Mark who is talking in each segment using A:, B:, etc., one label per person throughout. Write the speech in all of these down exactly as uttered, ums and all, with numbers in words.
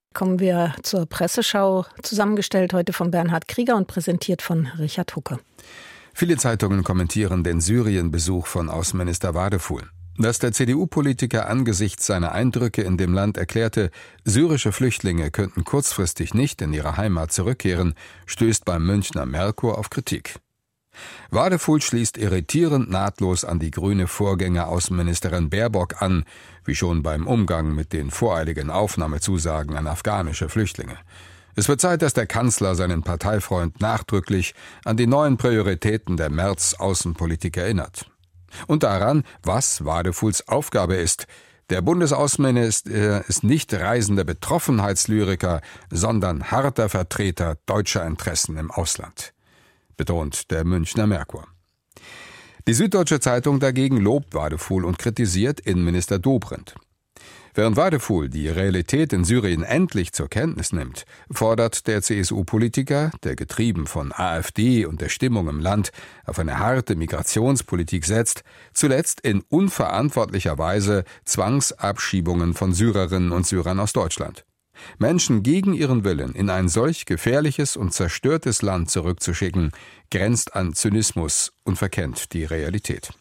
A: Kommen wir zur Presseschau, zusammengestellt heute von Bernhard Krieger und präsentiert von Richard Hucke.
B: Viele Zeitungen kommentieren den Syrien-Besuch von Außenminister Wadefuhl. Dass der C D U-Politiker angesichts seiner Eindrücke in dem Land erklärte, syrische Flüchtlinge könnten kurzfristig nicht in ihre Heimat zurückkehren, stößt beim Münchner Merkur auf Kritik. Wadefuhl schließt irritierend nahtlos an die grüne Vorgängeraußenministerin Baerbock an, wie schon beim Umgang mit den voreiligen Aufnahmezusagen an afghanische Flüchtlinge. Es wird Zeit, dass der Kanzler seinen Parteifreund nachdrücklich an die neuen Prioritäten der Merz-Außenpolitik erinnert. Und daran, was Wadefuhls Aufgabe ist. Der Bundesaußenminister ist nicht reisender Betroffenheitslyriker, sondern harter Vertreter deutscher Interessen im Ausland, betont der Münchner Merkur. Die Süddeutsche Zeitung dagegen lobt Wadefuhl und kritisiert Innenminister Dobrindt. Während Wadefuhl die Realität in Syrien endlich zur Kenntnis nimmt, fordert der C S U-Politiker, der getrieben von AfD und der Stimmung im Land auf eine harte Migrationspolitik setzt, zuletzt in unverantwortlicher Weise Zwangsabschiebungen von Syrerinnen und Syrern aus Deutschland. Menschen gegen ihren Willen in ein solch gefährliches und zerstörtes Land zurückzuschicken, grenzt an Zynismus und verkennt die Realität.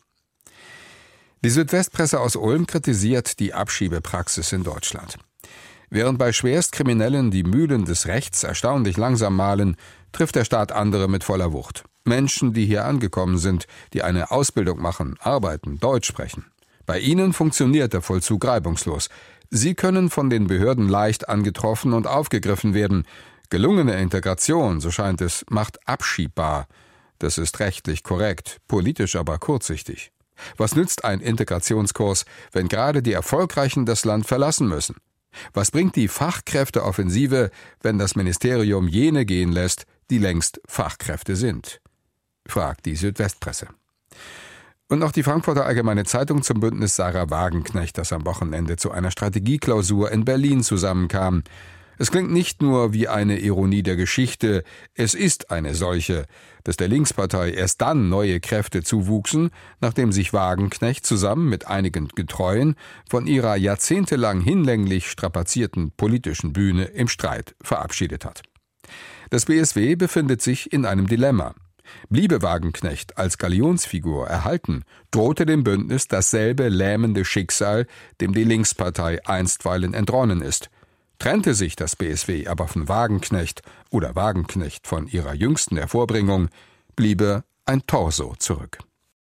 B: Die Südwestpresse aus Ulm kritisiert die Abschiebepraxis in Deutschland. Während bei Schwerstkriminellen die Mühlen des Rechts erstaunlich langsam mahlen, trifft der Staat andere mit voller Wucht. Menschen, die hier angekommen sind, die eine Ausbildung machen, arbeiten, Deutsch sprechen. Bei ihnen funktioniert der Vollzug reibungslos. Sie können von den Behörden leicht angetroffen und aufgegriffen werden. Gelungene Integration, so scheint es, macht abschiebbar. Das ist rechtlich korrekt, politisch aber kurzsichtig. Was nützt ein Integrationskurs, wenn gerade die Erfolgreichen das Land verlassen müssen? Was bringt die Fachkräfteoffensive, wenn das Ministerium jene gehen lässt, die längst Fachkräfte sind? Fragt die Südwestpresse. Und auch die Frankfurter Allgemeine Zeitung zum Bündnis Sarah Wagenknecht, das am Wochenende zu einer Strategieklausur in Berlin zusammenkam. Es klingt nicht nur wie eine Ironie der Geschichte, es ist eine solche, dass der Linkspartei erst dann neue Kräfte zuwuchsen, nachdem sich Wagenknecht zusammen mit einigen Getreuen von ihrer jahrzehntelang hinlänglich strapazierten politischen Bühne im Streit verabschiedet hat. Das B S W befindet sich in einem Dilemma. Bliebe Wagenknecht als Galionsfigur erhalten, drohte dem Bündnis dasselbe lähmende Schicksal, dem die Linkspartei einstweilen entronnen ist. Trennte sich das B S W aber von Wagenknecht oder Wagenknecht von ihrer jüngsten Hervorbringung, bliebe ein Torso zurück.